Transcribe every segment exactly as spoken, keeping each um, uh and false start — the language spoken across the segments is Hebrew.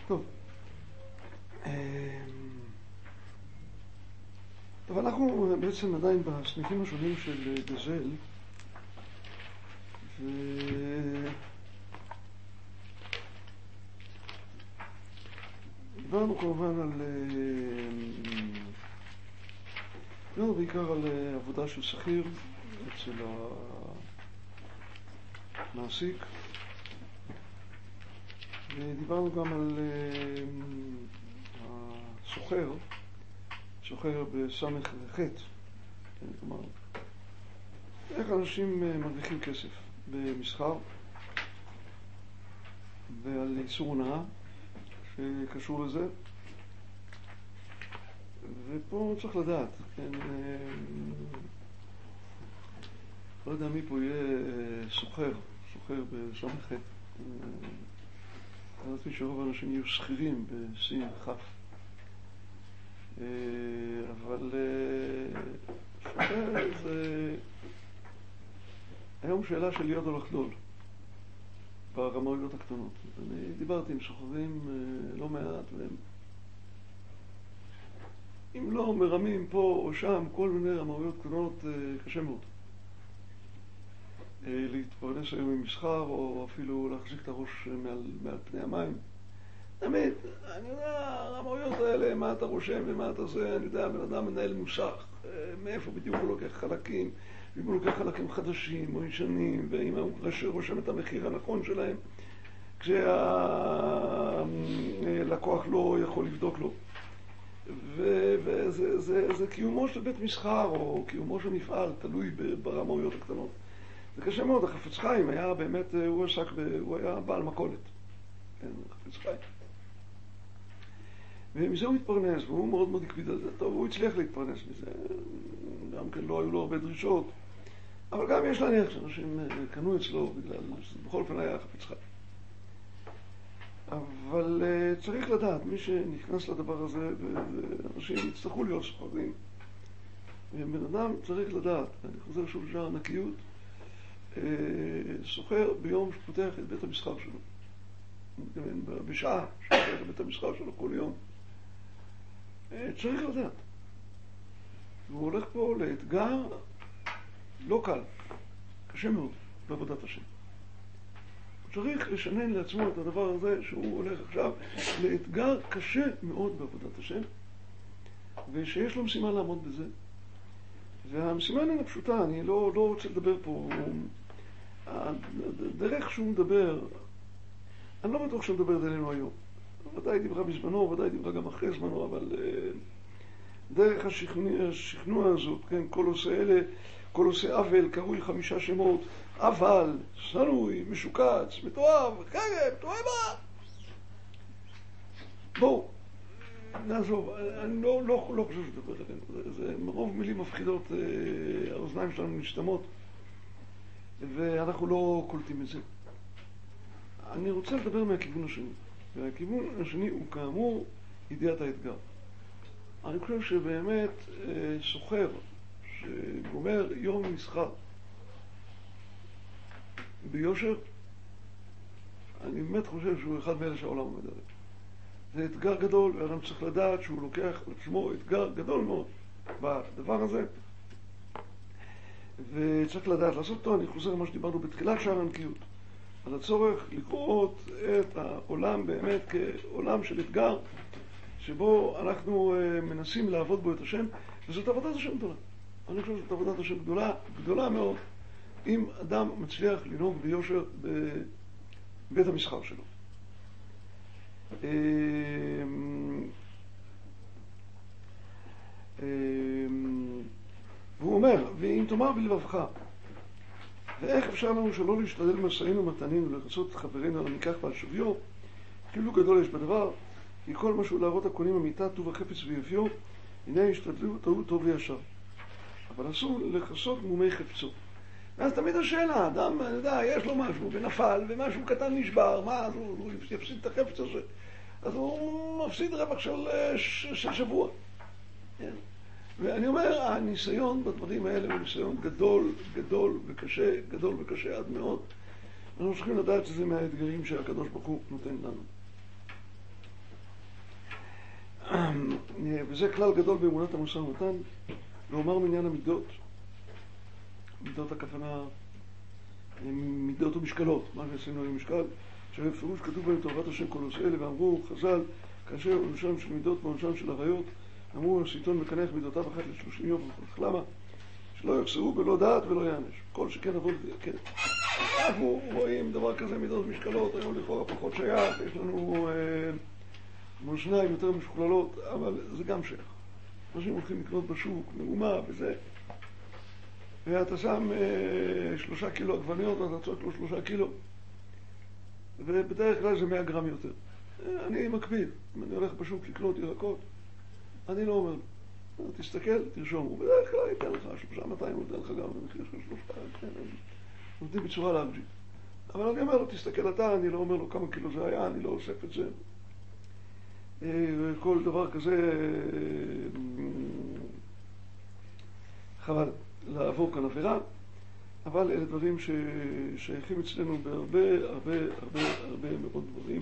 טוב. טוב, אנחנו בעצם עדיין בסניפים השונים של גזל, ו... דיברנו כמובן על... דיברנו בעיקר על עבודה של שכיר אצל המעסיק, ודיברנו גם על הסוחר, סוחר בסמך וחטא, כלומר, איך אנשים מרוויחים כסף במסחר, ועל איסור הונאה שקשור לזה. ופה צריך לדעת, כן, לא יודע מי פה יהיה סוחר, סוחר בסמך וחטא. חשבתי שרוב האנשים יהיו שכירים בסין חף. אבל סוחר זה היום שאלה של להיות או לחדול ברמאויות הקטנות. אני דיברתי עם סוחרים לא מעט, והם אם לא מרמים פה או שם כל מיני רמאויות קטנות, קשה מאוד להתפרנס היום עם מסחר, או אפילו להחזיק את הראש מעל, מעל פני המים. תמיד, אני יודע, הרמאויות האלה, מה אתה רושם ומה אתה זה, אני יודע, בן אדם מנהל מוסך, מאיפה בדיוק הוא לוקח חלקים, אם הוא לוקח חלקים חדשים או ישנים, ואם הוא רושם את המחיר הנכון שלהם, כשהלקוח לא יכול לבדוק לו. וזה זה, זה קיומו של בית מסחר, או קיומו של מפעל, תלוי ברמאויות הקטנות. זה קשה מאוד. החפץ חיים היה באמת, הוא עסק, הוא היה בעל מכולת. כן, החפץ חיים. ומזה הוא התפרנס, והוא מאוד מאוד הקפיד על זה. טוב, הוא הצליח להתפרנס מזה. גם כן לא היו לו הרבה דרישות. אבל גם יש להניח שאנשים קנו אצלו בגלל, בכל אופן היה חפץ חיים. אבל uh, צריך לדעת, מי שנכנס לדבר הזה, ואנשים יצטרכו להיות סוחרים, בן אדם צריך לדעת, אני חוזר שוב לשער הנקיות, uh, סוחר ביום שפותח את בית המסחר שלו, בשעה שפותח את בית המסחר שלו כל יום, uh, צריך לדעת. והוא הולך פה לאתגר לא קל, קשה מאוד בעבודת השם. צריך לשנן לעצמו את הדבר הזה שהוא הולך עכשיו לאתגר קשה מאוד בעבודת השם, ושיש לו משימה לעמוד בזה. והמשימה איננה פשוטה, אני לא, לא רוצה לדבר פה, הדרך שהוא מדבר, אני לא בטוח שהוא מדבר אלינו היום. ודאי דיברה בזמנו, ודאי דיברה גם אחרי זמנו, אבל דרך השכנוע, השכנוע הזאת, כן, כל עושה אלה, כל עושה אבל, קרוי חמישה שמות, אבל, שנוי, משוקץ, מתואב, חרב, תואבה. בואו, נעזוב, אני לא, לא, לא חושב שדבר עלינו. זה, זה מרוב מילים מפחידות, האוזניים שלנו משתמות, ואנחנו לא קולטים את זה. אני רוצה לדבר מהכיוון השני, והכיוון השני הוא כאמור ידיעת האתגר. אני חושב שבאמת סוחר שגומר יום מסחר ביושר, אני באמת חושב שהוא אחד מאלה שהעולם עומד עליו. זה אתגר גדול, ואדם צריך לדעת שהוא לוקח לעצמו אתגר גדול מאוד בדבר הזה, וצריך לדעת לעשות אותו. אני חוזר למה שדיברנו בתחילת שער הנקיות, על הצורך לראות את העולם באמת כעולם של אתגר, שבו אנחנו מנסים לעבוד בו את השם, וזאת עבודת השם גדולה. אני חושב שזאת עבודת השם גדולה, גדולה מאוד, אם אדם מצליח לנהוג ביושר בבית המסחר שלו. והוא אומר, ואם תאמר בלבבך, ואיך אפשר לנו שלא להשתדל משאים ומתנים ולרצות חברינו על המיקח ועל שוויו, כאילו גדול יש בדבר, כי כל משהו להראות הקונים אמיתה, טוב החפץ ויפיו, הנה השתדלו טעו טוב וישר. אבל אסור לחסות מומי חפצו. ואז תמיד השאלה, אדם, אני יודע, יש לו משהו ונפל, ומשהו קטן נשבר, מה, אז הוא, הוא יפסיד את החפץ הזה. אז הוא מפסיד רווח של, של שבוע. כן? ואני אומר, הניסיון בדברים האלה הוא ניסיון גדול, גדול וקשה, גדול וקשה עד מאוד. אנחנו צריכים לדעת שזה מהאתגרים שהקדוש ברוך הוא נותן לנו. וזה כלל גדול באמונת המשא ומתן, לומר מעניין המידות, מידות הכוונה, מידות ומשקלות, מה שעשינו עם משקל, שבפירוש כתוב בהם תורת השם כל עושה אלה, ואמרו חז"ל, כאשר עונשם של מידות ועונשם של עריות, אמרו הסיטון מקנח מידותיו אחת לשלושים יום, למה? שלא יחסרו בלא דעת ולא יענש. כל שכן עבוד, כן. אנחנו רואים דבר כזה מידות ומשקלות, היום לכאורה פחות שייך, יש לנו אה, מאזניים יותר משוכללות, אבל זה גם שייך. אנשים הולכים לקנות בשוק, מאומה וזה. ואתה שם אה, שלושה קילו עגבניות, ואתה צועק לו שלושה קילו. ובדרך כלל זה מאה גרם יותר. אני מקפיד, אם אני הולך בשוק לקנות ירקות, אני לא אומר, תסתכל, תרשום, ובדרך כלל ייתן לך שלושה מאתיים, הוא ייתן לך גם במחיר של שלושה, כן, נותנים בצורה לארג'ית. אבל אני אומר לו, תסתכל אתה, אני לא אומר לו כמה קילו זה היה, אני לא אוסף את זה. כל דבר כזה, חבל לעבור כאן עבירה, אבל אלה דברים ששייכים אצלנו בהרבה, הרבה, הרבה, הרבה מאוד דברים.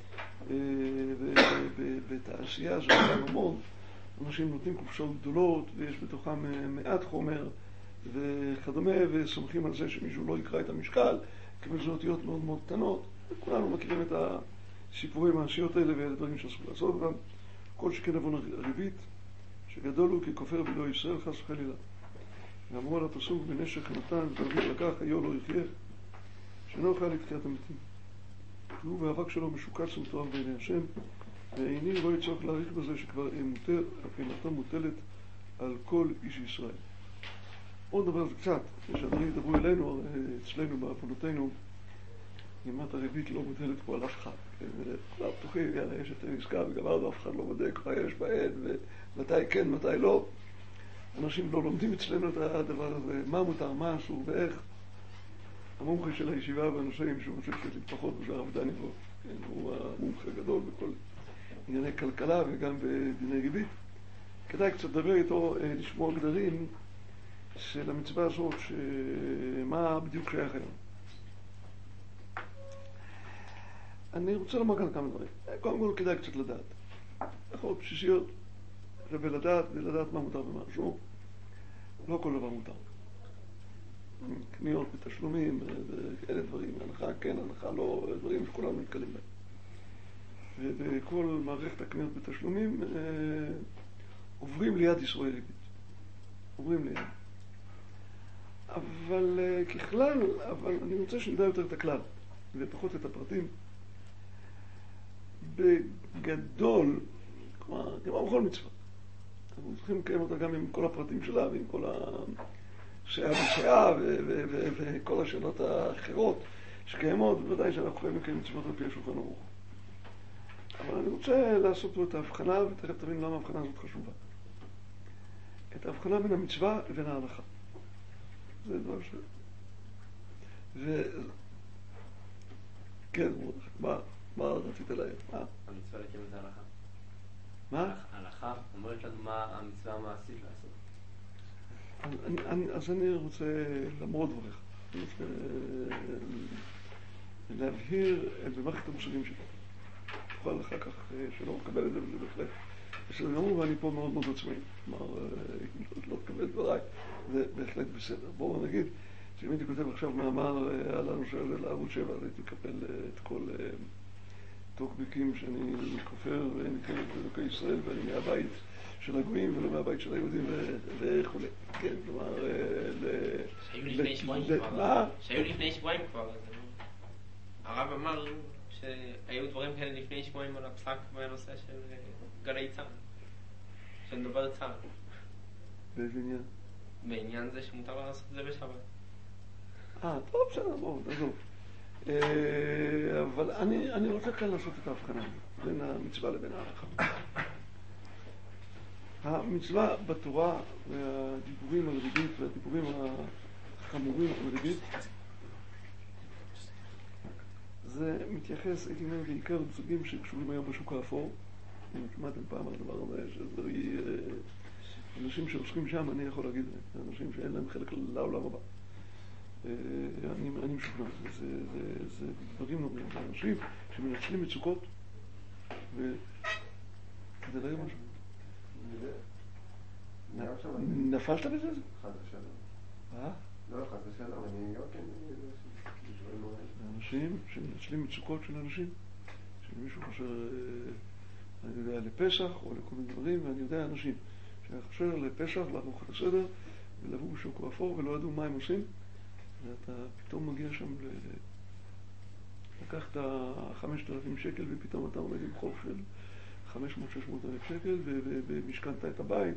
ובתעשייה זה גם המון. אנשים נותנים קופשות גדולות, ויש בתוכם מעט חומר וכדומה, וסומכים על זה שמישהו לא יקרא את המשקל, כיוון זה אותיות מאוד מאוד קטנות. כולנו מכירים את הסיפורי מעשיות האלה ואלה דברים שאסור לעשות אותם. כל שכן עוון הריבית, שגדול הוא ככופר ולא ישראל חס וחלילה. ואמרו על הפסוק בנשך נתן ודוד לקח היו לא יחיה, שאינו יוכל לתחיית המתים. הוא והאבק שלו משוקץ ומתואר בעיני השם, ואיני רואה צורך להעריך בזה שכבר אימתו מוטלת על כל איש ישראל. עוד דבר זה קצת, כשהדברים ידברו אלינו, אצלנו בעוונותינו, אימת הריבית לא מוטלת פה על אף אחד. כולם פתוחים, יאללה, יש את העסקה וגמרנו, אף אחד לא בודק מה יש בעד, ומתי כן, מתי לא. אנשים לא לומדים אצלנו את הדבר הזה, מה מותר, מה אסור ואיך. המומחה של הישיבה והנושאים שהוא מצליח להתפחות זה הרב דני פה, כן, הוא המומחה גדול בכל ענייני כלכלה וגם בדיני ריבית. כדאי קצת לדבר איתו, לשמוע גדרים של המצווה הזאת, שמה בדיוק שייך היום. אני רוצה לומר כאן כמה דברים. קודם כל כדאי קצת לדעת. נכון, בסיסיות, ולדעת, ולדעת מה מותר ומה אסור. לא כל דבר מותר. קניות בתשלומים, ואלה דברים, הנחה כן, הנחה לא, דברים שכולנו נתקלים בהם. ובכל מערכת הקניות בתשלומים עוברים ליד ישראל ריבית. עוברים ליד. אבל ככלל, אבל אני רוצה שנדע יותר את הכלל, ופחות את הפרטים. בגדול, כלומר, כמו בכל מצווה. אנחנו צריכים לקיים אותה גם עם כל הפרטים שלה ועם כל השעה ושעה וכל השאלות האחרות שקיימות, בוודאי שאנחנו יכולים לקיים מצוות על פי השולחן ערוך. אבל אני רוצה לעשות פה את ההבחנה, ותכף תבין למה ההבחנה הזאת חשובה. את ההבחנה בין המצווה לבין ההלכה. זה דבר ש... ו... כן, מה? מה רצית להגיד? מה? המצווה לקיים את ההלכה. מה? ההלכה אומרת לנו מה המצווה המעשית לעשות. אני, אני, אז אני רוצה למרות דבריך. אני רוצה להבהיר במערכת המושגים שלי. תוכל אחר כך שלא מקבל את זה וזה בהחלט. בסדר גמור, ואני פה מאוד מאוד עצמאי. כלומר, לא תקבל דבריי, זה בהחלט בסדר. בואו נגיד שאם הייתי כותב עכשיו מאמר על הנושא הזה לערוץ שבע, אז הייתי לקבל את כל טוקבקים שאני כופר ואין חלק בדוקי ישראל ואני מהבית של הגויים ולא מהבית של היהודים וכו'. כן, כלומר... שהיו לפני שבועיים כבר. שהיו לפני שבועיים כבר. הרב אמר שהיו דברים כאלה לפני שבועיים על הפסק בנושא של גלי צה"ל. של דובר צה"ל. באיזה עניין? בעניין זה שמותר לעשות את זה בשבת. אה, טוב, בסדר, בואו, תעזוב. אבל אני, אני רוצה כאן לעשות את ההבחנה בין המצווה לבין ההלכה. המצווה בתורה והדיבורים על ריבית והדיבורים החמורים על ריבית זה מתייחס, הייתי אומר, בעיקר לסוגים שקשורים היום בשוק האפור. אם שמעתם פעם על הדבר הזה, שזה אנשים שעוסקים שם, אני יכול להגיד, זה אנשים שאין להם חלק לעולם הבא. אני, אני משוכנע, זה, זה, זה דברים נוראים, זה אנשים שמנצלים מצוקות וכדי להגיד משהו. נפלת בזה? חד ושלום. אה? לא, חד ושלום, אני לא כן... אנשים שמנצלים מצוקות של אנשים, שמישהו חושב, אני יודע, לפסח או לכל מיני דברים, ואני יודע אנשים שחושב לפסח לערוך את הסדר ולבוא בשוק אפור ולא ידעו מה הם עושים, ואתה פתאום מגיע שם ל... לקחת חמשת אלפים שקל ופתאום אתה עומד עם חוב של חמש מאות שש מאות אלף שקל ומשכנת את הבית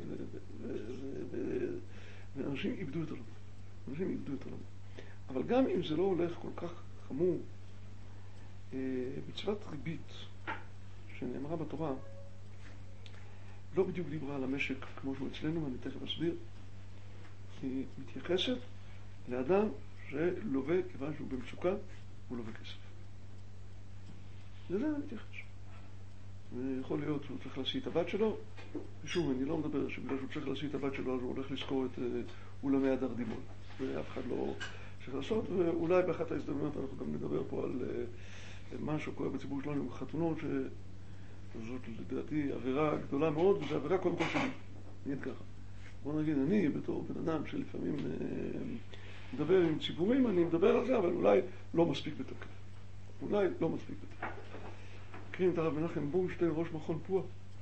ואנשים איבדו את הלב. אנשים איבדו את הלב. אבל גם אם זה לא הולך כל כך חמור, מצוות ריבית שנאמרה בתורה לא בדיוק דיברה על המשק כמו שהוא אצלנו, ואני תכף אסביר. היא מתייחסת לאדם שלווה כיוון שהוא במצוקה, הוא לווה כסף. לזה אני מתייחס. יכול להיות שהוא צריך להשיא את הבת שלו, ושוב, אני לא מדבר שבגלל שהוא צריך להשיא את הבת שלו אז הוא הולך לזכור את אולמי הדרדימון, ואף אחד לא צריך לעשות, ואולי באחת ההזדמנויות אנחנו גם נדבר פה על מה שקורה בציבור שלנו בחתונות, שזאת לדעתי עבירה גדולה מאוד, וזו עבירה קודם כל שלי, נגיד ככה. בוא נגיד, אני בתור בן אדם שלפעמים מדבר עם ציבורים, אני מדבר על זה, אבל אולי לא מספיק בתוקף. אולי לא מספיק בתוקף. מכירים את הרב מנחם בורנשטיין, ראש מכון פוע?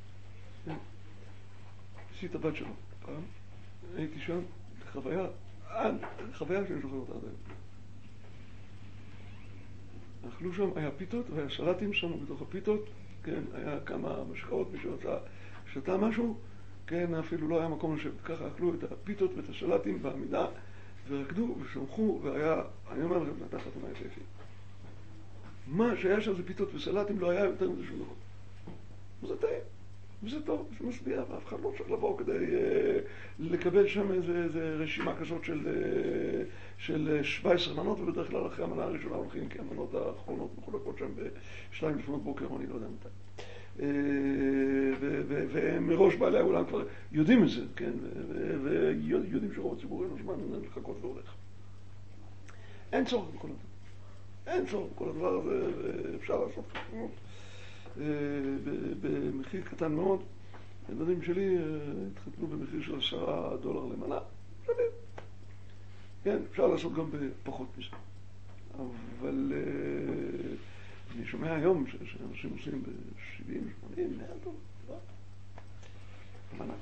עשיתי את הבת שלו. פעם הייתי שם, חוויה, חוויה שאני זוכר אותה עד היום. אכלו שם, היה פיתות והיה סלטים שם בתוך הפיתות, כן, היה כמה משקאות, מי שרצה שתה משהו, כן, אפילו לא היה מקום לשבת. ככה אכלו את הפיתות ואת הסלטים בעמידה, ורקדו ושמחו, והיה, אני אומר לכם, נתן חתונה יפהפי. מה שהיה שם זה פיתות וסלטים, לא היה יותר מזה שום דבר. וזה טעים, וזה טוב, זה משביע, ואף אחד לא צריך לבוא כדי אה, לקבל שם איזה, איזה רשימה כזאת של, אה, של שבע עשרה מנות, ובדרך כלל אחרי המנה הראשונה הולכים, כי המנות האחרונות מחולקות שם בשתיים לפנות בוקר, אני לא יודע מתי. אה, ומראש בעלי האולם כבר יודעים את זה, כן, ויודעים שרוב הציבור אין לו זמן לחכות והולך. אין צורך בכל הדבר. אין צורך, כל הדבר הזה אפשר לעשות חשבונות במחיר קטן מאוד. הילדים שלי התחתנו במחיר של עשרה דולר למנה. כן, אפשר לעשות גם בפחות מזה. אבל אני שומע היום שאנשים עושים ב-שבעים, שמונים, מאה דולר. מנה.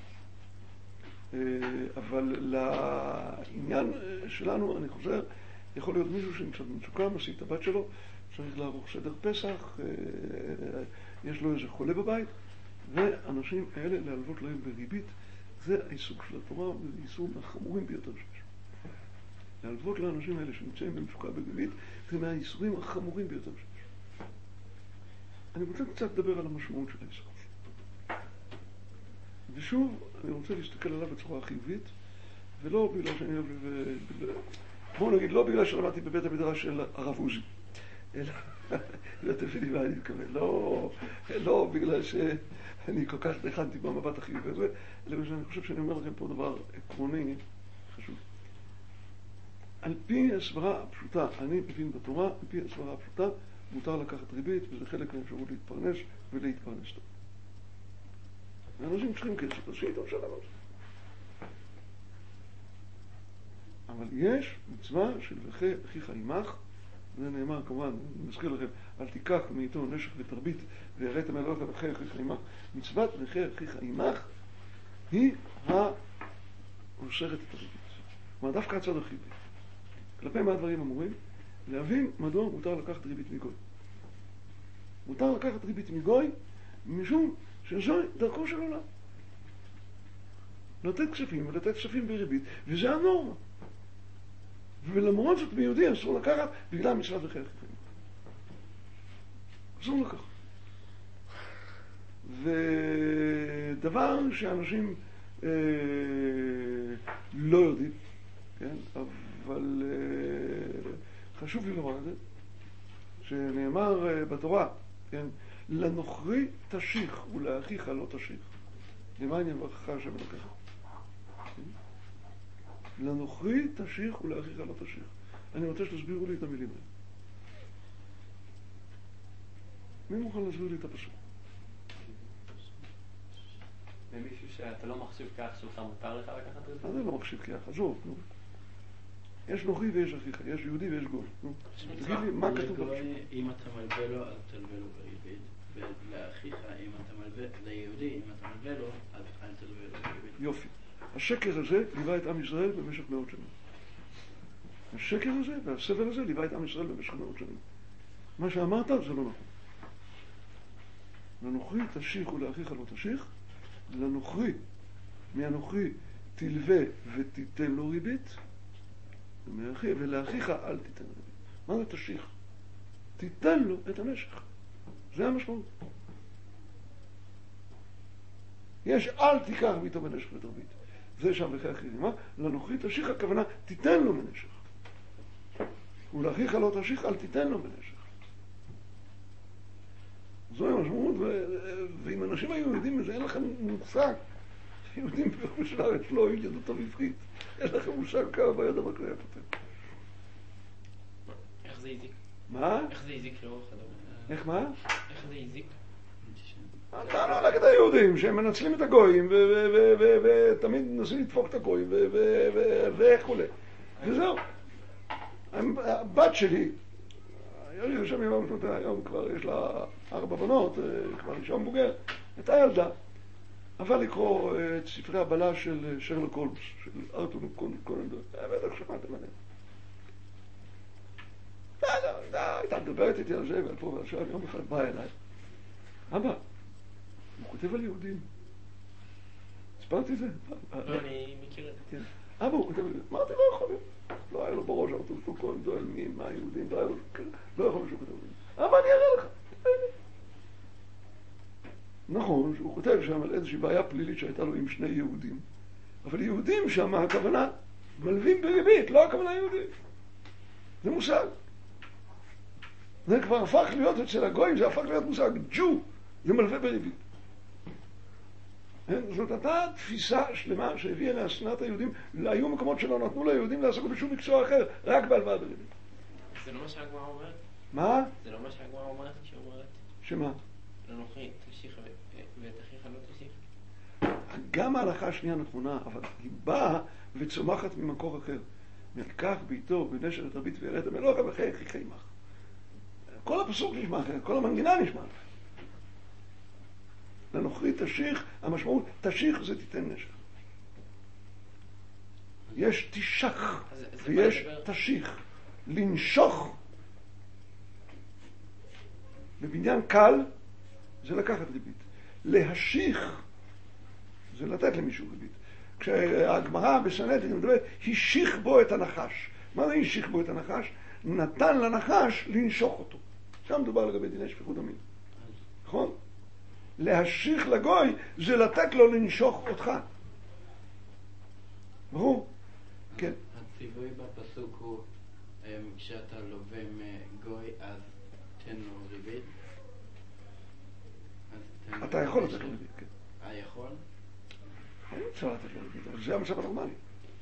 אבל לעניין שלנו, אני חוזר, יכול להיות מישהו שנמצא במצוקה, מסית את הבת שלו, צריך לערוך סדר פסח, יש לו איזה חולה בבית, ואנשים האלה להלוות להם בריבית, זה העיסוק של התורה, וזה איסור מהחמורים ביותר שיש. להלוות לאנשים האלה שנמצאים במצוקה בריבית, זה מהאיסורים החמורים ביותר שיש. אני רוצה קצת לדבר על המשמעות של האיסור. ושוב, אני רוצה להסתכל עליו בצורה חיובית, ולא בגלל שאני אוהב... בואו נגיד, לא בגלל שלמדתי בבית המדרש של הרב עוזי, אלא, לא תביני מה אני מתכוון, לא, לא בגלל שאני כל כך נכנתי במבט החיובי הזה, אלא בגלל שאני חושב שאני אומר לכם פה דבר עקרוני חשוב. על פי הסברה הפשוטה, אני מבין בתורה, על פי הסברה הפשוטה, מותר לקחת ריבית, וזה חלק מהאפשרות להתפרנס ולהתפרנס טוב. ואנשים צריכים כסף, אז שיתו שלנו. אבל יש מצווה של וכי אחיך עמך, זה נאמר כמובן, אני מזכיר לכם, אל תיקח מאיתו נשך ותרבית ויראת מלאך וכי אחיך עמך. מצוות וכי אחיך עמך היא האוסרת את הריבית. כלומר, דווקא הצד החיובי. כלפי מה הדברים אמורים? להבין מדוע מותר לקחת ריבית מגוי. מותר לקחת ריבית מגוי משום שזוהי דרכו של עולם. לתת כספים ולתת כספים בריבית, וזה הנורמה. ולמרות זאת ביהודי אסור לקחת בגלל מצוות וכי אחיך עמך. אסור לקחת. ודבר שאנשים אה, לא יודעים, כן? אבל אה, חשוב לי לומר את זה, שנאמר אה, בתורה, כן? לנוכרי תשיך ולאחיך לא תשיך. למען יברכך השם אלוקיך. לנוכרי תשיך ולאחיך לא תשיך. אני רוצה שתסבירו לי את המילים האלה. מי מוכן להסביר לי את הפסוק? למישהו שאתה לא מחשיב ככה שלך מותר לך לקחת את זה? אני לא מחשיב ככה, עזוב, נו. יש נוכרי ויש אחיך, יש יהודי ויש גוי. נו, תגיד לי, מה כתוב בראשון? אם אתה מלווה לו, אל תלווה לו בריבית. ולאחיך, אם אתה מלווה, ליהודי, אם אתה מלווה לו, אל תלווה לו בריבית. יופי. השקר הזה ליווה את עם ישראל במשך מאות שנים. השקר הזה והסבל הזה ליווה את עם ישראל במשך מאות שנים. מה שאמרת זה לא נכון. לנוכרי תשיך ולאחיך לא תשיך, לנוכרי, מהנוכרי תלווה ותיתן לו ריבית, ולאחיך אל תיתן ריבית. מה זה תשיך? תיתן לו את הנשך. זה המשמעות. יש אל תיקח ביתו בנשך ואת ריבית. זה שם לכי אחרים. מה? לנוכרי תשיך הכוונה תיתן לו בנשך. ולאחיך לא תשיך אל תיתן לו בנשך. זוהי המשמעות, ואם אנשים היו יודעים את זה, אין לכם מושג. יהודים בחוץ לארץ לא ידעו טוב עברית. אין לכם מושג כמה ביד המקרה היה פותח. איך זה הזיק? מה? איך זה הזיק לאורך הדבר? איך מה? איך זה הזיק? אתה לא נגד היהודים שהם מנצלים את הגויים ותמיד מנסים לדפוק את הגויים וכולי. וזהו. הבת שלי, היה לי רשם יום שנותיה, היום כבר יש לה ארבע בנות, כבר אישה מבוגרת, הייתה ילדה. אבל לקרוא את ספרי הבלה של שרלוק הולמס, של ארתור קונן דויל. בטח שמעתם עליהם. הייתה מדברת איתי על זה ועל פה ועל שם, יום אחד בא אליי. אבא, הוא כותב על יהודים. הסברתי את זה? לא, אני מכיר את זה. אבא, הוא כותב על יהודים. אמרתי, לא יכול להיות. לא היה לו בראש ארתור קונן דויל מה היהודים, לא יכול להיות שהוא כותב על יהודים. אבא, אני אראה לך. נכון, שהוא כותב שם על איזושהי בעיה פלילית שהייתה לו עם שני יהודים. אבל יהודים שם, הכוונה, מלווים בריבית, לא הכוונה יהודים. זה מושג. זה כבר הפך להיות אצל הגויים, זה הפך להיות מושג. ג'ו, זה מלווה בריבית. זאת הייתה תפיסה שלמה שהביאה להשנאת היהודים. היו מקומות שלא נתנו ליהודים לעסוק בשום מקצוע אחר, רק בהלוואה בריבית. זה לא מה שהגמרא אומרת? מה? זה לא מה שהגמרא אומרת שאומרת? שמה? לנוכרי, תשיך ואת אחיך לא תשיך. גם ההלכה השנייה נכונה, אבל היא באה וצומחת ממקור אחר. מלקח ביתו בנשר את רבית ויראת המלוכה וחייך חיכי עמך. כל הפסוק נשמע אחר, כל המנגינה נשמע אחר. לנוכרי תשיך, המשמעות תשיך זה תיתן נשך. יש תשך ויש תשיך. לנשוך בבניין קל זה לקחת ריבית. להשיך זה לתת למישהו ריבית. כשהגמרא בסנהדרין מדברת, השיך בו את הנחש. מה זה השיך בו את הנחש? נתן לנחש לנשוך אותו. שם מדובר לגבי דיני שפיכות דמים. נכון? להשיך לגוי זה לתת לו לנשוך אותך. ברור? כן. הציווי בפסוק הוא כשאתה לווה מגוי אז תן לו ריבית. אתה יכול לתת לו ריבית, כן. אה, יכול? אין אפשר לתת לו ריבית, אבל זה המצב הנורמלי.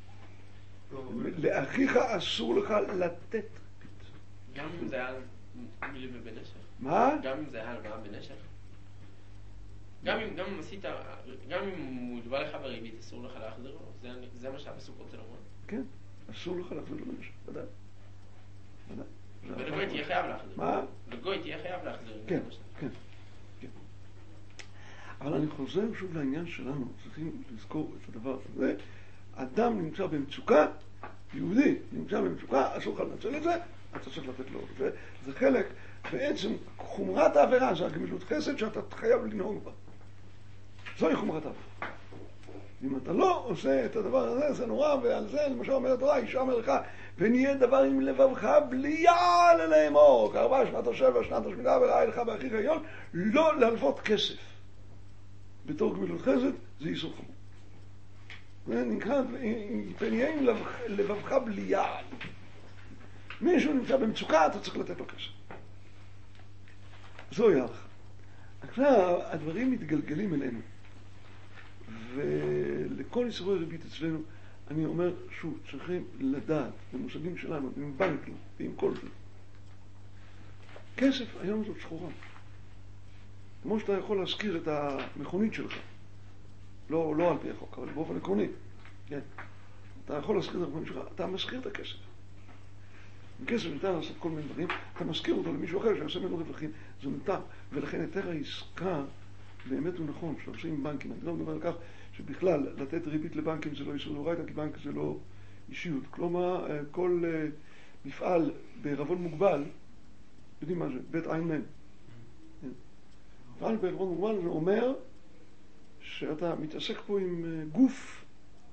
לאחיך אסור לך לתת ריבית. גם אם זה היה מלווה בנשך? מה? גם אם זה היה הלוואה בנשך? גם אם, גם אם עשית, גם אם הוא הלווה לך בריבית, אסור לך להחזיר לו? זה, זה מה שהפסוק רוצה לומר? כן, אסור לך להחזיר לו בנשך, ודאי. ודאי. ולגוי תהיה חייב להחזיר. מה? לגוי תהיה חייב להחזיר. כן, כן, כן. אבל אני חוזר שוב לעניין שלנו, צריכים לזכור את הדבר הזה. אדם נמצא במצוקה, יהודי נמצא במצוקה, אסור לך לנצל את זה, אתה צריך לתת לו. זה, זה חלק, בעצם חומרת העבירה, זה הגמילות חסד שאתה חייב לנהוג בה. זוהי חומרת העבירה. אם אתה לא עושה את הדבר הזה, זה נורא, ועל זה למשל אומרת התורה, אישה מלכה, ונהיה דבר עם לבבך בלי יעל לאמור, כארבע שנת השבע, שנת השמידה, וראה לך באחיך העליון, לא להלוות כסף. בתור גמילות חסד, זה איסור חמור. זה נקרא, ונהיה עם לבבך בלי יעל. מישהו נמצא במצוקה, אתה צריך לתת לו כסף. זוהי ההלכה. עכשיו, הדברים מתגלגלים אלינו. ולכל איסורי ריבית אצלנו, אני אומר שוב, צריכים לדעת, במושגים שלנו, עם בנקים, ועם כל זה. כסף היום זאת שחורה. כמו שאתה יכול להזכיר את המכונית שלך. לא, לא על פי החוק, אבל באופן עקרוני, כן. אתה יכול להשכיר את הרווחים שלך, אתה משכיר את הכסף. הכסף ניתן לעשות כל מיני דברים, אתה משכיר אותו למישהו אחר שיעשה ממנו רווחים, זה מותר, ולכן היתר העסקה באמת הוא נכון, שעושים עם בנקים, אני לא מדבר על כך שבכלל לתת ריבית לבנקים זה לא איסור דאורייתא, כי בנק זה לא אישיות, כלומר כל מפעל בעירבון מוגבל, יודעים מה זה, בית עין מן. מפעל בעירבון מוגבל זה אומר שאתה מתעסק פה עם גוף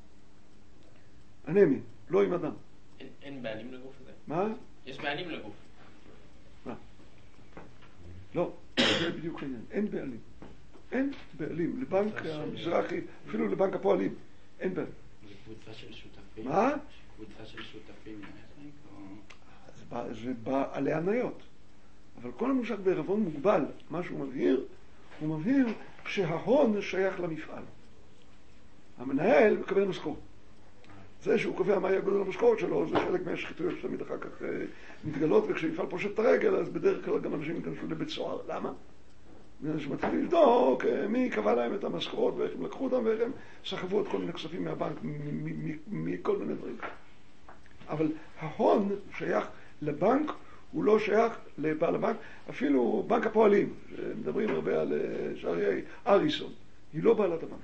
אנמי, לא עם אדם. אין, אין בעלים לגוף הזה? מה? יש בעלים לגוף. מה? לא, זה בדיוק העניין. אין בעלים. אין בעלים. לבנק המזרחי, אפילו לבנק הפועלים, אין בעלים. זה קבוצה של שותפים? מה? קבוצה של שותפים, או... זה בעלי המניות. אבל כל המושג בעירבון מוגבל, מה שהוא מבהיר, הוא מבהיר שההון שייך למפעל. המנהל מקבל משכורת. זה שהוא קובע מה יהיה גודל המשכורת שלו, זה חלק מהשחיתויות שתמיד אחר כך אה, מתגלות, וכשמפעל פושט את הרגל, אז בדרך כלל גם אנשים ייכנסו לבית סוהר. למה? בגלל שמתחילים לבדוק מי קבע להם את המשכורות, ואיך הם לקחו אותם, ואיך הם סחבו את כל מיני כספים מהבנק, מכל מיני דברים. אבל ההון שייך לבנק, הוא לא שייך לבעל הבנק, אפילו בנק הפועלים, מדברים הרבה על שערי אריסון, היא לא בעלת הבנק.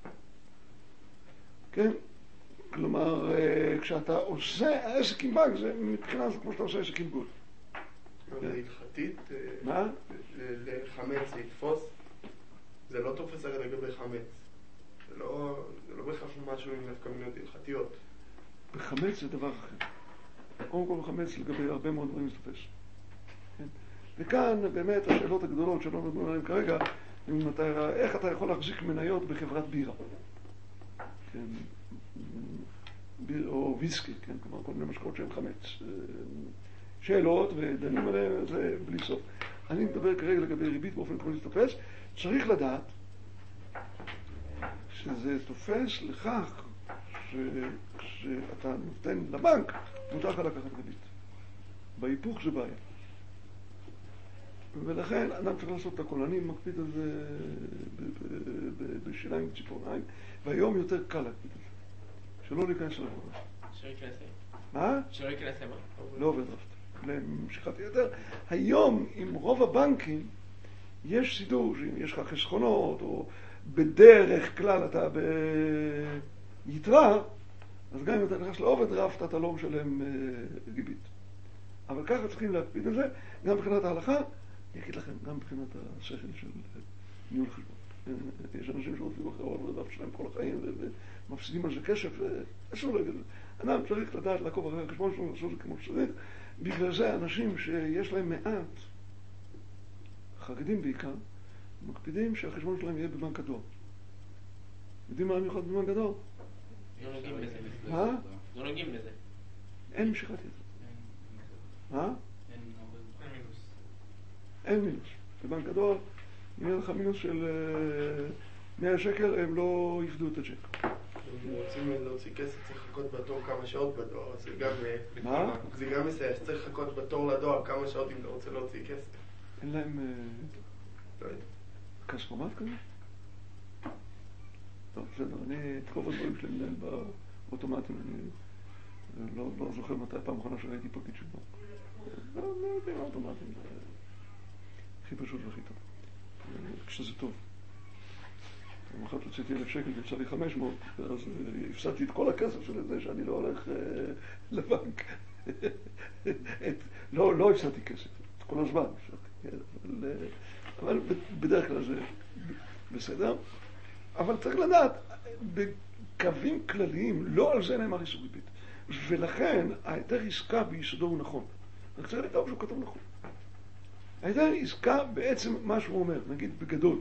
כן? כלומר, כשאתה עושה עסק עם בנק, זה מבחינה זה כמו שאתה עושה עסק עם גול. זה הלכתית? מה? לחמץ לתפוס? זה לא תופס הרי לגבי חמץ. זה לא בהכרח משהו עם נפקמינות הלכתיות. בחמץ זה דבר אחר. קודם כל חמץ לגבי הרבה מאוד דברים שתופס. וכאן באמת השאלות הגדולות שלא נדון עליהן כרגע, איך אתה יכול להחזיק מניות בחברת בירה. כן. או ויסקי, כן, כלומר כל מיני משקאות שהם חמץ. שאלות ודנים עליהם, זה בלי סוף. אני מדבר כרגע לגבי ריבית באופן כמו שתופס. צריך לדעת שזה תופס לכך שכשאתה נותן לבנק, מותר לך לקחת ריבית. בהיפוך זה בעיה. ולכן אדם צריך לעשות את הכל. אני מקפיד על זה בשיניים ציפורניים, והיום יותר קל להקפיד על זה. שלא להיכנס לעבודה. שלא ייכנס מה? מה? שלא ייכנס מה? לא אוברדרפט. למשיכת יתר. היום עם רוב הבנקים יש סידור שאם יש לך חסכונות או בדרך כלל אתה ביתרה, אז גם אם אתה נכנס לאוברדרפט אתה לא משלם ריבית. אבל ככה צריכים להקפיד על זה, גם מבחינת ההלכה, אני אגיד לכם, גם מבחינת השכל של ניהול חשבון. יש אנשים שעושים אחרי אוברדרפט שלהם כל החיים ומפסידים על זה כסף, אסור להגיד את זה. אדם צריך לדעת לעקוב אחרי החשבון שלו, לעשות את זה כמו שצריך. בגלל זה אנשים שיש להם מעט, חרדים בעיקר, מקפידים שהחשבון שלהם יהיה בבנק הדואר. יודעים מה המיוחד בבנק הדואר? לא נוגעים בזה. מה? לא נוגעים בזה. אין משיכת יתר. מה? אין מינוס. אין מינוס. בבנק הדואר, אם יהיה לך מינוס של מאה שקל, הם לא יפדו את הצ'ק. אם רוצים להוציא כסף, צריך לחכות בתור כמה שעות בדואר, אז זה גם... מה? זה גם מסייע, שצריך לחכות בתור לדואר כמה שעות אם אתה רוצה להוציא כסף. אין להם... לא יודע. כספומט כזה? טוב, בסדר, אני את רוב הדברים שלי מנהל באוטומטים, אני לא זוכר מתי פעם אחרונה שראיתי פקיד של בנק. לא, לא יודעים, האוטומטים זה הכי פשוט והכי טוב. כשזה טוב. פעם אחת הוצאתי אלף שקל ויצא לי חמש מאות, ואז הפסדתי את כל הכסף של זה שאני לא הולך לבנק. לא הפסדתי כסף, את כל הזמן הפסדתי, אבל בדרך כלל זה בסדר. אבל צריך לדעת, בקווים כלליים, לא על זה נאמר איסור ריבית. ולכן ההיתר עסקה ביסודו הוא נכון. רק צריך לדעת שהוא כתוב נכון. ההיתר עסקה בעצם מה שהוא אומר, נגיד בגדול,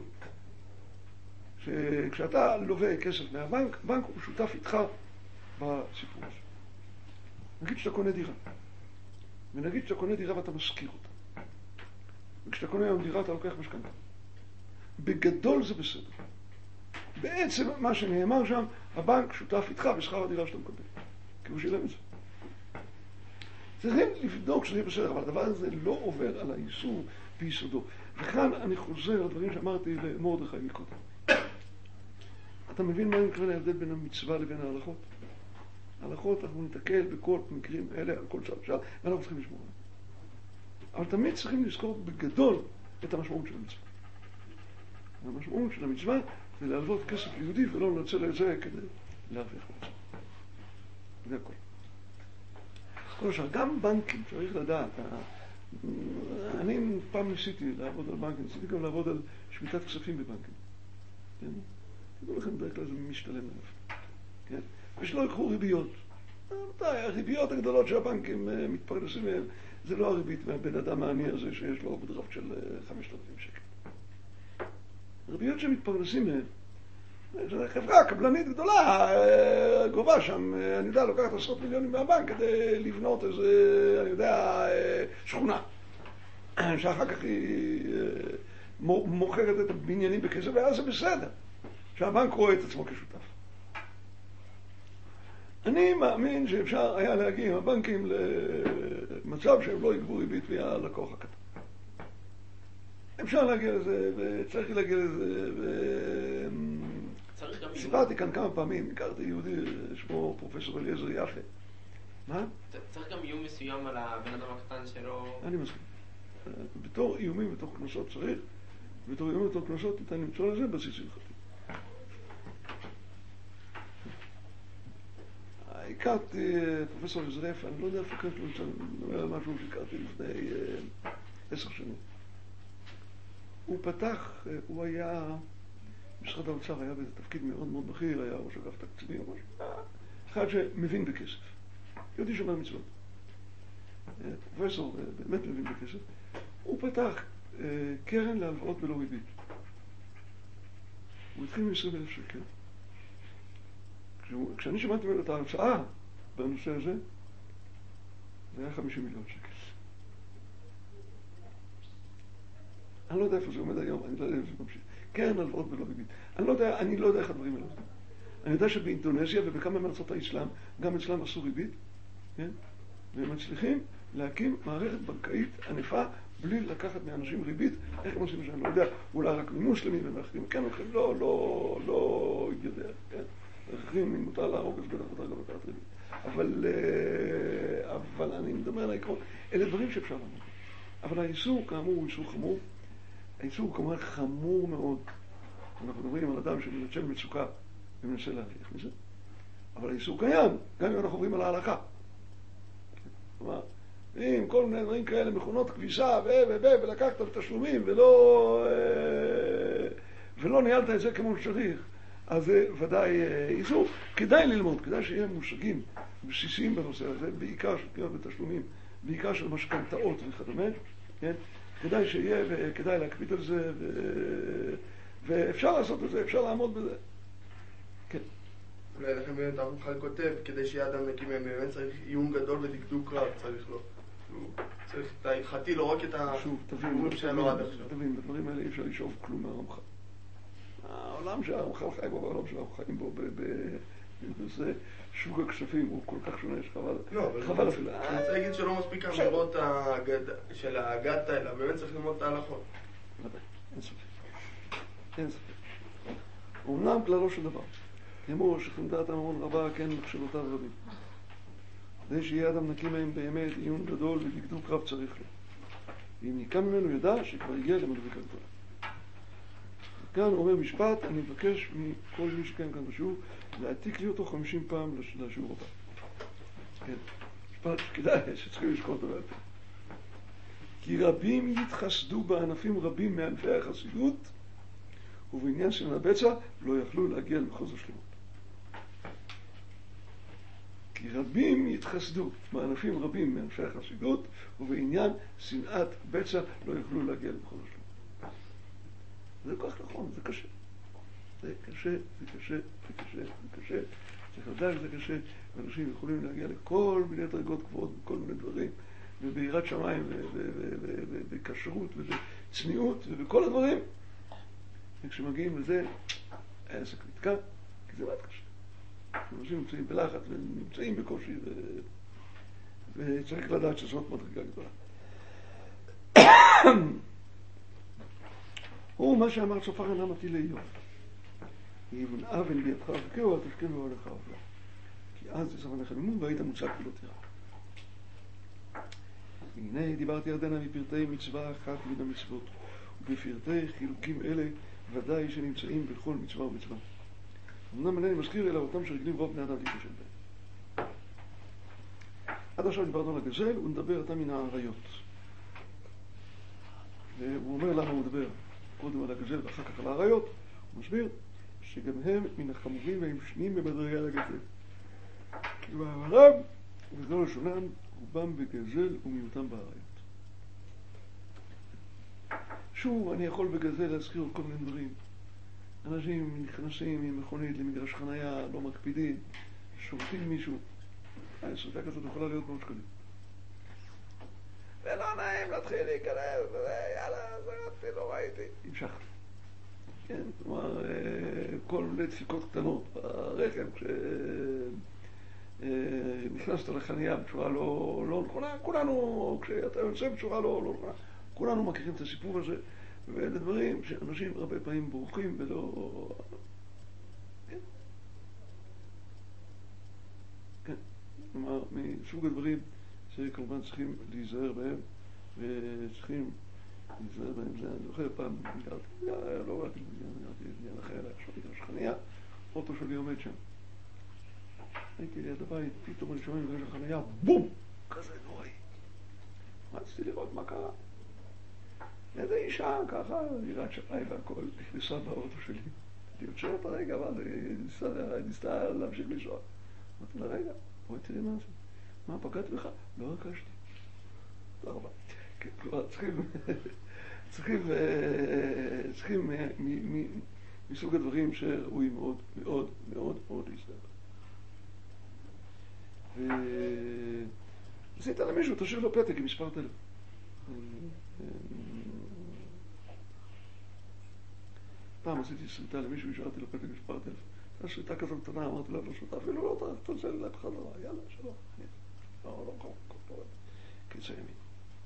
שכשאתה לווה כסף מהבנק, בנק הוא שותף איתך בסיפור הזה. נגיד שאתה קונה דירה, ונגיד שאתה קונה דירה ואתה משכיר אותה. וכשאתה קונה היום דירה אתה לוקח משכנתא. בגדול זה בסדר. בעצם מה שנאמר שם, הבנק שותף איתך בשכר הדירה שאתה מקבל. כי הוא שילם את זה. צריכים לבדוק שזה יהיה בסדר, אבל הדבר הזה לא עובר על האיסור ביסודו. וכאן אני חוזר לדברים שאמרתי למרדכי מקודם. אתה מבין מה אני מתכוון ההבדל בין המצווה לבין ההלכות? ההלכות אנחנו נתקל בכל מקרים אלה על כל צד ושעה, ואנחנו צריכים לשמור עליהם. אבל תמיד צריכים לזכור בגדול את המשמעות של המצווה. המשמעות של המצווה זה להלוות כסף ליהודי ולא לנצל את זה כדי להרוויח מצווה. זה הכל. כל השאר, גם בנקים צריך לדעת. אני פעם ניסיתי לעבוד על בנקים, ניסיתי גם לעבוד על שמיטת כספים בבנקים. כן? תדעו לכם, בדרך כלל זה משתלם לנפט. כן? ושלא יקחו ריביות. הריביות הגדולות שהבנקים מתפרנסים מהן, זה לא הריבית מהבן אדם העני הזה שיש לו בדרפט של חמשת אלפים שקל. הריביות שמתפרנסים מהן, זו חברה קבלנית גדולה, גובה שם, אני יודע, לוקחת עשרות מיליונים מהבנק כדי לבנות איזה, אני יודע, שכונה. שאחר כך היא מוכרת את הבניינים בכסף, ואז זה בסדר. שהבנק רואה את עצמו כשותף. אני מאמין שאפשר היה להגיע עם הבנקים למצב שהם לא יגבו ריבית מהלקוח הקטן. אפשר להגיע לזה, וצריך להגיע לזה, ו... סיפרתי כאן כמה פעמים, הכרתי יהודי שמו פרופסור אליעזר יפה. מה? צריך גם איום מסוים על הבן אדם הקטן שלו... אני מסכים. בתור איומים בתוך כנסות צריך, בתור איומים בתוך כנסות ניתן למצוא לזה בסיס הלכתי. הכרתי פרופסור יזרף, אני לא יודע איפה כאן שלו, אני מדבר על משהו שהכרתי לפני עשר שנים. הוא פתח, הוא היה, משרד האוצר היה באיזה תפקיד מאוד מאוד בכיר, היה ראש אגף תקציבי או משהו, אחד שמבין בכסף, יהודי שומר מצוות. פרופסור באמת מבין בכסף, הוא פתח קרן להלוואות בלא ריבית. הוא התחיל מ-עשרים אלף שקל. כשאני שמעתי ממנו את ההרצאה בנושא הזה, זה היה חמישים מיליון שקל. אני לא יודע איפה זה עומד היום, אני לא יודע איפה זה ממשיך. קרן הלוואות בלא ריבית. אני לא יודע, אני לא יודע איך הדברים האלה. אני יודע שבאינדונזיה ובכמה מארצות האסלאם, גם אצלם עשו ריבית, כן? והם מצליחים להקים מערכת בנקאית ענפה בלי לקחת מאנשים ריבית. איך הם עושים את זה? אני לא יודע, אולי רק ממוסלמים ומאחרים. כן, הולכים, לא, לא, לא יודע, כן? אחרים, אם מותר להרוג, אז בטח מותר גם לקחת ריבית. אבל, אבל אני מדבר על העקרון, אלה דברים שאפשר לעמוד. אבל האיסור, כאמור, הוא איסור חמור. האיסור הוא כמובן חמור מאוד. אנחנו מדברים על אדם שמנצל מצוקה ומנסה להרוויח מזה. אבל האיסור קיים, גם אם אנחנו עוברים על ההלכה. כלומר, אם כל מיני דברים כאלה, מכונות כביסה ו... ו... ו... ולקחת בתשלומים ולא... ולא ניהלת את זה כמו שצריך, אז זה ודאי איסור. כדאי ללמוד, כדאי שיהיה מושגים בסיסיים בנושא הזה, בעיקר של קניות בתשלומים, בעיקר של משכנתאות וכדומה, כן? כדאי שיהיה וכדאי להקפיד על זה, ו... ואפשר לעשות את זה, אפשר לעמוד בזה. כן. אולי לכם באמת הרב חי כותב, כדי שיהיה אדם נקי מהם, באמת צריך עיון גדול ודקדוק רב, צריך לו. צריך את ההלכתי, לא רק את השיעורים שלו עד עכשיו. תבין, בדברים האלה אי אפשר לשאוב כלום מהרמח"ל. העולם שהרמח"ל חי בו, העולם שאנחנו חיים בו, בנושא שוק הכספים הוא כל כך שונה שחבל. לא, אבל אני רוצה להגיד שלא מספיק האמירות של ההגת, אלא באמת צריך ללמוד את ההלכות. אין ספק. אין ספק. אומנם כללו של דבר. כמו שכנתת המון רבה, כן מחשבותיו רבים. כדי שיהיה אדם נקי מהם באמת עיון גדול ודקדוק רב צריך לו. ואם ניקם ממנו ידע שכבר הגיע למדבקה גדולה. כאן הוא אומר משפט, אני מבקש מכל מי שקיים כאן בשיעור להעתיק לי אותו חמישים פעם לשיעור הבא. כן, משפט שכדאי שצריכים לשקול אותו בעל פה. כי רבים יתחסדו בענפים רבים מענפי החסידות, ובעניין של הבצע לא יכלו להגיע למחוז השלמות. כי רבים יתחסדו בענפים רבים מענפי החסידות, ובעניין שנאת בצע לא יכלו להגיע למחוז השלמות. זה כל כך נכון, זה קשה. זה קשה, זה קשה, זה קשה, זה קשה. צריך לדעת שזה קשה, ואנשים יכולים להגיע לכל מיני דרגות גבוהות, בכל מיני דברים, וביראת שמיים, ובקשרות, ובצניעות, ובכל הדברים. וכשמגיעים לזה, העסק נתקע, כי זה מאוד קשה. אנשים נמצאים בלחץ, ונמצאים בקושי, וצריך לדעת שזאת מדרגה גדולה. הוא מה שאמר צופר הנמתי לאיוב. יבן אבן בידך וחכהו, אל תשכם באוהלך עוולה. כי אז תשם עליך מימון והיית מוצק ולא תירא. הנה דיברתי ירדנה מפרטי מצווה אחת מן המצוות, ובפרטי חילוקים אלה ודאי שנמצאים בכל מצווה ומצווה. אמנם אינני מזכיר אלא אותם שרגילים רוב בני אדם להיכשל בהם. עד עכשיו דיברנו על הגזל, הוא מדבר עתה מן האריות. והוא אומר למה הוא מדבר קודם על הגזל ואחר כך על האריות. הוא מסביר שגם הם מן החמורים והם שניים במדרגה לגזל. כי הרב, וזו לשונם, רובם בגזל ומיעוטם באריות. שוב, אני יכול בגזל להזכיר כל מיני דברים. אנשים נכנסים עם מכונית למגרש חנייה, לא מקפידים, שורטים מישהו. הסרטה כזאת יכולה להיות מאוד שקלים. ולא נעים להתחיל להיכנס, יאללה, זרעתי, לא ראיתי. המשך. כן, כלומר, כל מיני דפיקות קטנות ברכב, כשנכנסת לחנייה בצורה לא, לא נכונה, כולנו, כשאתה יוצא בצורה לא, לא נכונה, כולנו מכירים את הסיפור הזה, ואלה דברים שאנשים הרבה פעמים בורחים ולא... כן. כן. כלומר, מסוג הדברים שכמובן צריכים להיזהר בהם, וצריכים להיזהר בהם. זה, אני זוכר פעם, לא ראיתי בניין אחר, שואלתי את השכניה, אוטו שלי עומד שם. הייתי ליד הבית, פתאום אני שומע מגרש החניה, בום! כזה נוראי. רציתי לראות מה קרה. איזה אישה, ככה, נראית שפי והכל, נכנסה באוטו שלי. הייתי יוצא אותה רגע, אבל היא ניסתה להמשיך לשאול. אמרתי לה, רגע, בואי תראי מה זה. מה, פגעת בך? לא הרגשתי. תודה רבה. כלומר, צריכים, צריכים, צריכים מסוג הדברים שראוי מאוד, מאוד, מאוד, מאוד להסתכל. ועשית למישהו, תשאיר לו פתק עם מספר טלפון. פעם עשיתי סריטה למישהו, השארתי לו פתק עם מספר טלפון. הייתה סריטה כזאת קטנה, אמרתי לה, לא סריטה, אפילו לא תעשה לי לאף אחד לא, יאללה, שלום. לא, לא, לא, לא, קיצה ימין.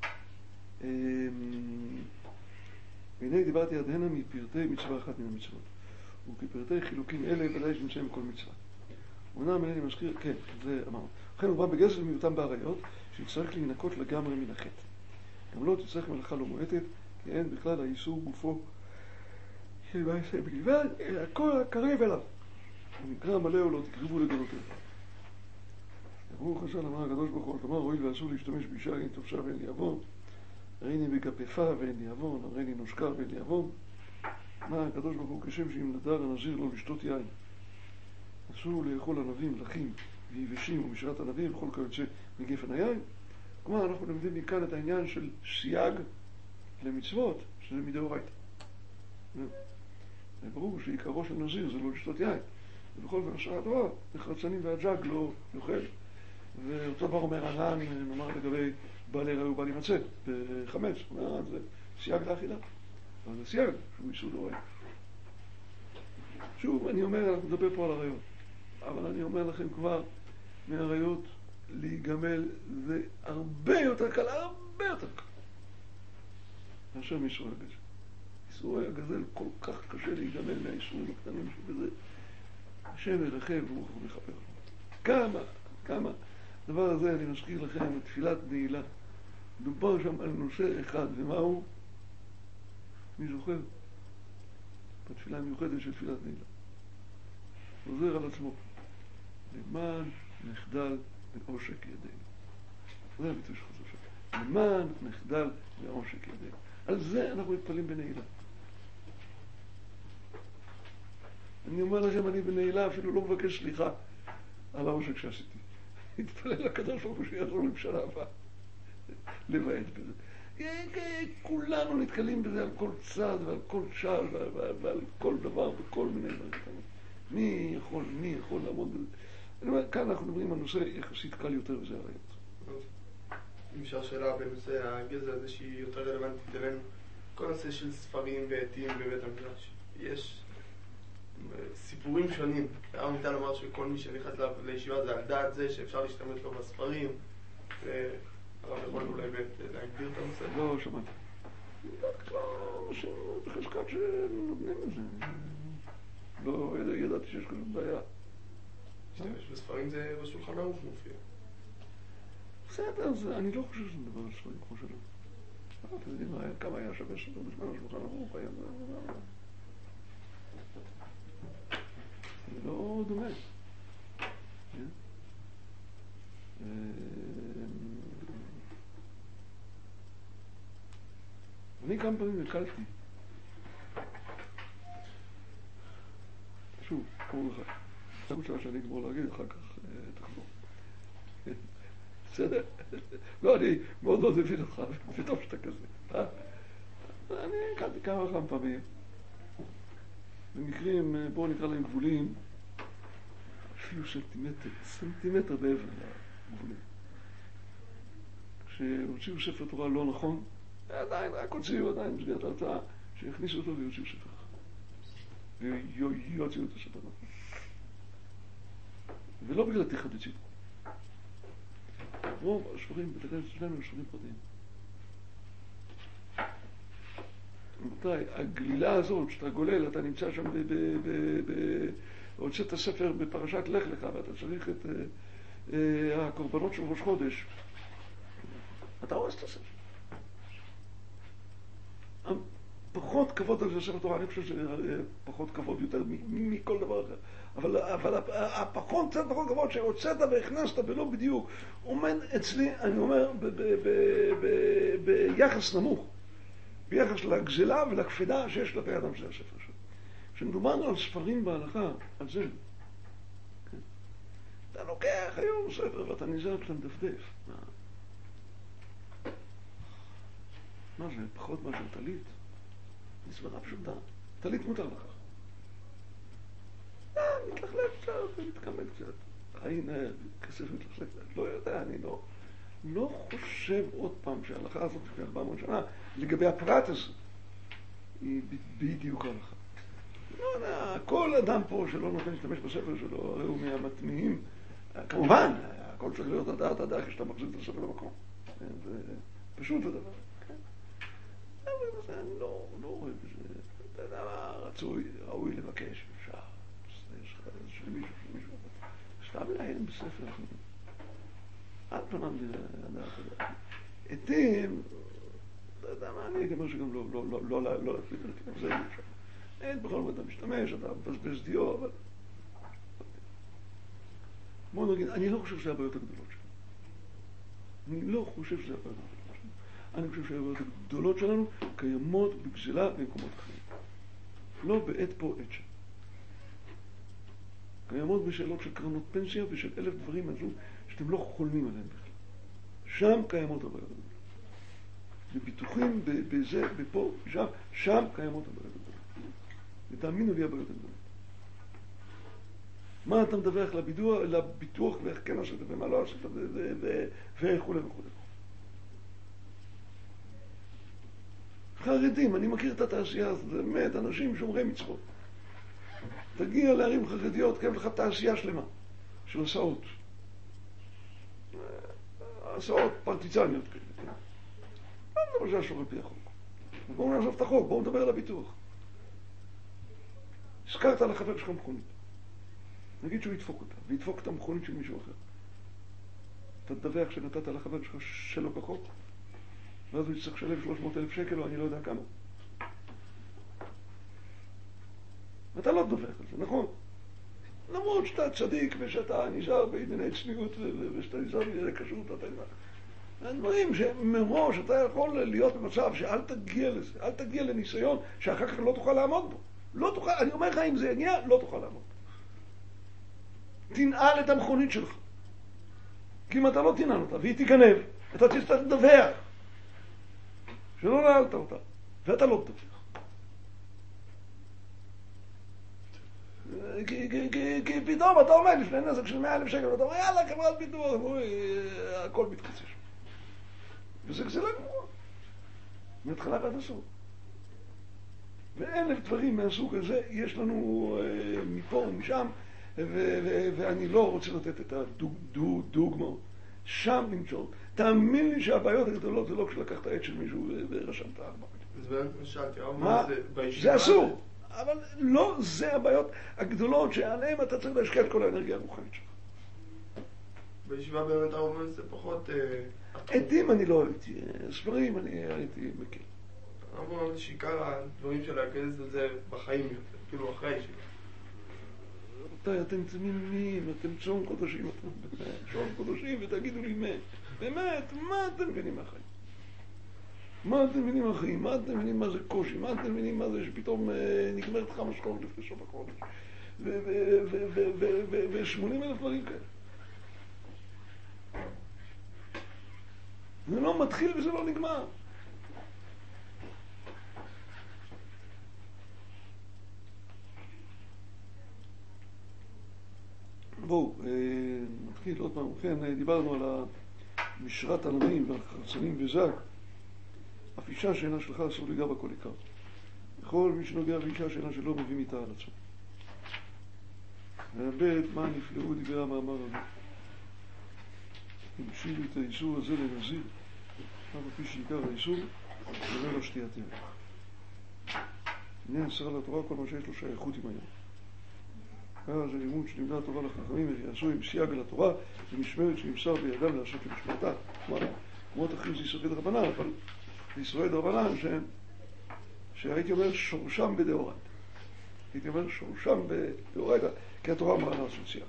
והנה דיברתי עד הנה מפרטי מצווה אחת מן המצוות, וכפרטי חילוקים אלה ודאי שנמצאים בכל מצווה. אומנם אינני מזכיר, כן, זה אמרנו. לכן הוא בא בגזל מיעוטם באריות, שיצטרך להינקות לגמרי מן החטא. גם לא תצטרך מלאכה לא מועטת, כי אין בכלל האיסור גופו של מעשה בלבד, אלא הכל הקרב אליו. ונקרא מלא או לא תקרבו לגלותיו. ברוך השם אמר הקדוש ברוך הוא, כלומר, הואיל ואסור להשתמש באישה אין תופשה ואין לי עוון, הריני בגפפה ואין לי עוון, הריני נושקה ואין לי עוון. אמר הקדוש ברוך הוא, כשם שאם נדר הנזיר לא לשתות יין, אסור לאכול ענבים, לחים ויבשים ומשרת ענבים, וכל כיוצא מגפן היין. כלומר, אנחנו לומדים מכאן את העניין של סייג למצוות, שזה מדאורייתא. ברור שעיקרו של נזיר זה לא לשתות יין. ובכל זאת השאר הדבר, נחרצנים והג'אג לא יאכל. ואותו דבר אומר הר"ן, נאמר לגבי בעלי ראו בעלי מצה, בחמץ, זה סייג לאכילה. אבל זה סייג, שהוא איסור דאורייתא. שוב, אני אומר, אנחנו מדבר פה על עריות. אבל אני אומר לכם כבר, מהעריות להיגמל זה הרבה יותר קל, הרבה יותר קל. מאשר מיסורי הגזל. איסורי הגזל כל כך קשה להיגמל מהאיסורים הקטנים שבזה. השם ירחם ורוח ומחבר. כמה, כמה. הדבר הזה אני מזכיר לכם את תפילת נעילה. דובר שם על נושא אחד, ומהו? מי זוכר? בתפילה המיוחדת של תפילת נעילה. חוזר על עצמו. למען נחדל בעושק ידינו. זה הביטוי שחוזר שם. למען נחדל בעושק ידינו. על זה אנחנו מתפללים בנעילה. אני אומר לכם, אני בנעילה אפילו לא מבקש סליחה על העושק שעשיתי. התפלל לקדוש ברוך הוא שיעזור לי בשנה הבאה. לבעט בזה. כולנו נתקלים בזה על כל צד ועל כל שעל ועל כל דבר וכל מיני דברים. מי יכול, מי יכול לעמוד בזה? אני אומר, כאן אנחנו מדברים על נושא יחסית קל יותר וזה הרעיות. אם אפשר שאלה בנושא הגזל הזה שהיא יותר רלוונטית אלינו, כל נושא של ספרים ועטים בבית המדרש, יש סיפורים שונים. הרב ניתן לומר שכל מי שנכנס לישיבה זה על דעת זה שאפשר להשתמש לו בספרים, והרב יכול אולי להגדיר את הנושא? לא, שמעתי. לא, בחזקת שנותנים את זה. לא ידעתי שיש כזאת בעיה. יש בספרים זה בשולחן ערוך מופיע. בסדר, אני לא חושב שזה מדבר על ספרים כמו שלנו. אתם יודעים כמה היה שווה ספר בזמן השולחן ערוך, היה זה לא דומה. אני כמה פעמים נקלתי. שוב, קוראים לך. זה מה שאני אגמור להגיד, אחר כך תחזור. בסדר? לא, אני מאוד מאוד מבין אותך, וטוב שאתה כזה. אני נקלתי כמה וכמה פעמים. במקרים, בואו נקרא להם גבולים, אפילו סנטימטר, סנטימטר בעבר לגבולים. כשהוציאו ספר תורה לא נכון, עדיין, רק הוציאו עדיין במסגרת ההרצאה, שהכניסו אותו ויוציאו ספר אחר. ויוציאו את הספר נכון. ולא בגלל תיחדצים. רוב הספרים, בתקנת שלנו הם ספרים פרטיים. רבותיי, הגלילה הזאת, שאתה גולל, אתה נמצא שם הוצאת הספר בפרשת לך לך, ואתה צריך את הקורבנות של ראש חודש. אתה הורס את הספר. פחות כבוד על זה ספר תורה, אני חושב שזה פחות כבוד יותר מכל דבר אחר. אבל, אבל הפחות, קצת פחות כבוד שהוצאת והכנסת ולא בדיוק, עומד אצלי, אני אומר, ביחס נמוך. ביחס לגזלה ולקפידה שיש כלפי האדם של הספר שלו. כשמדובר על ספרים בהלכה, על זה. כן? אתה לוקח היום ספר ואתה נזהר כשאתה מדפדף. מה? מה זה? פחות מאשר טלית? מסברה פשוטה. טלית מותר לך. אה, מתלכלך קצת ומתקמל קצת. הנה, כסף מתלכלך קצת. לא יודע, אני לא... לא חושב עוד פעם שההלכה הזאת לפני ארבע מאות שנה, לגבי הפרט הזה, היא בדיוק ההלכה. לא יודע, כל אדם פה שלא נותן להשתמש בספר שלו, הרי הוא מהמטמיעים, כמובן, הכל צריך להיות הדעת הדעת כשאתה מחזיק את הספר למקום. זה פשוט הדבר. אבל אני לא רואה בזה, אתה יודע מה, רצוי, ראוי לבקש, אפשר, יש לך איזה של מישהו, של מישהו, סתם לעיין בספר. עד פנם לדעת הדעת. עתים, אתה יודע מה, אני הייתי אומר שגם לא, לא, לא, לא, לא, לא, זה לא אפשר. אין בכל זאת אתה משתמש, אתה מבזבז דיו, אבל... בואו נגיד, אני לא חושב שזה הבעיות הגדולות שלנו. אני לא חושב שזה הבעיות הגדולות שלנו. אני חושב שהבעיות הגדולות שלנו קיימות בגזלה במקומות אחרים. לא בעת פה, עת שם. קיימות בשאלות של קרנות פנסיה ושל אלף דברים הזו שאתם לא חולמים עליהם בכלל. שם קיימות הבעיות הגדולות. בביטוחים, בזה, בפה, שם, שם קיימות הבעיות הגדולות. ותאמינו לי הבעיות הגדולות. מה אתה מדווח לביטוח, לביטוח ואיך כן עשית ומה לא עשית וכו' וכו'. חרדים, אני מכיר את התעשייה הזאת, זה באמת אנשים שומרי מצוות. תגיע לערים חרדיות, קיים לך תעשייה שלמה של הסעות. הסעות פרטיצניות כאלה. לא מדבר שהשור על פי החוק. בואו נעזוב את החוק, בואו נדבר על הביטוח. הזכרת לחבר שלך מכונית. נגיד שהוא ידפוק אותה, וידפוק את המכונית של מישהו אחר. אתה תדווח שנתת לחבר שלך שלא כחוק, ואז הוא יצטרך לשלם שלוש מאות אלף שקל או אני לא יודע כמה. אתה לא תדווח על זה, נכון? למרות שאתה צדיק ושאתה נזהר בענייני צניעות ושאתה נזהר בענייני כשרות, אתה יודע. דברים שמראש אתה יכול להיות במצב שאל תגיע לזה, אל תגיע לניסיון שאחר כך לא תוכל לעמוד בו. לא תוכל, אני אומר לך, אם זה יגיע, לא תוכל לעמוד. תנעל את המכונית שלך. כי אם אתה לא תנעל אותה והיא תיגנב, אתה תצטרך לדווח. שלא נעלת אותה, ואתה לא תדווח. כי פתאום אתה עומד לפני נזק של מאה אלף שקל, ואתה אומר, יאללה, חברת ביטוח, הכל מתקצר. וזה גזלה גמורה. מהתחלה ועד הסוף. ואלף דברים מהסוג הזה יש לנו מפה ומשם, ואני לא רוצה לתת את הדוגמאות. שם נמצאות. תאמין לי שהבעיות הגדולות זה לא כשלקחת עט של מישהו ורשמת ארבע. זה שאלתי, מה? זה אסור. אבל לא זה הבעיות הגדולות שעליהן אתה צריך להשקיע את כל האנרגיה הרוחנית שלך. בישיבה באמת הרוב זה פחות... עדים אני לא הייתי, ספרים אני הייתי מכיר. הרב אומר שעיקר הדברים של הכנס זה בחיים יותר, כאילו אחרי הישיבה. רבותיי, אתם תמימים, אתם צום קודשים, אתם צום קודשים ותגידו לי מה. באמת, מה אתם מבינים מהחיים? מה אתם מבינים מהחיים? מה אתם מבינים מה זה קושי? מה אתם מבינים מה זה שפתאום נגמרת לך משכורת לפני סוף החודש? ו-שמונים אלף דברים כאלה. זה לא מתחיל וזה לא נגמר. בואו, נתחיל עוד פעם. כן, דיברנו על המשרת עננים והחרצנים וזג. אף אישה שאינה שלך אסור ליגע בכל עיקר. וכל מי שנוגע באישה שאינה שלו מביא מיתה על עצמו. והבט מה נפלאו דברי המאמר הזה. המשיל את האיסור הזה לנזיר, אף הפי שעיקר האיסור, נראה לו שתיית ירק. הנה נסרה לתורה כל מה שיש לו שייכות עם היום. אז הלימוד שלימדה התורה לחכמים ויעשו עם סייג על התורה ומשמרת שנמסר בידם לעשות למשמרתה. כלומר, כמו תחיל זה יסורי דרבנן, אבל זה יסורי דרבנן שהם, שהייתי אומר שורשם בדאורייתא. הייתי אומר שורשם בדאורייתא, כי התורה אמרה לעשות סייג.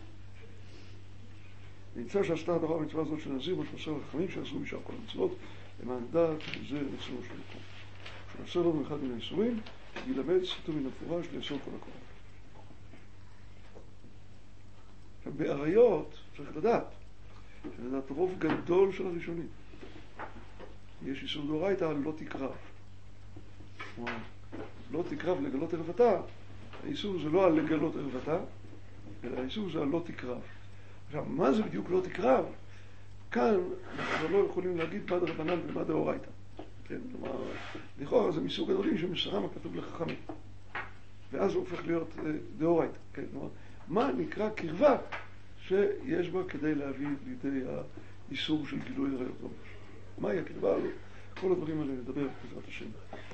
נמצא שעשתה התורה המצווה הזאת של נזיר ותמסר לחכמים שעשו משאר כל המצוות למען דעת וזה רצונו של מקום. שנעשה לנו אחד מן האיסורים, ילמד סיתו מן המפורש לאסור כל הקורבן. בעריות צריך לדעת, שלדעת רוב גדול של הראשונים. יש איסור דאורייתא על לא תקרב. כלומר, לא תקרב לגלות ערוותה, האיסור זה לא על לגלות ערוותה, אלא האיסור זה על לא תקרב. עכשיו, מה זה בדיוק לא תקרב? כאן אנחנו לא יכולים להגיד מה דרבנן ומה דאורייתא. כן? כלומר, לכאורה זה מסוג הדברים שמסרם הכתוב לחכמים. ואז הוא הופך להיות דאורייתא. כן? כלומר, מה נקרא קרבה שיש בה כדי להביא לידי האיסור של גילוי עריות ממש? מהי הקרבה? כל הדברים האלה נדבר בעזרת השם.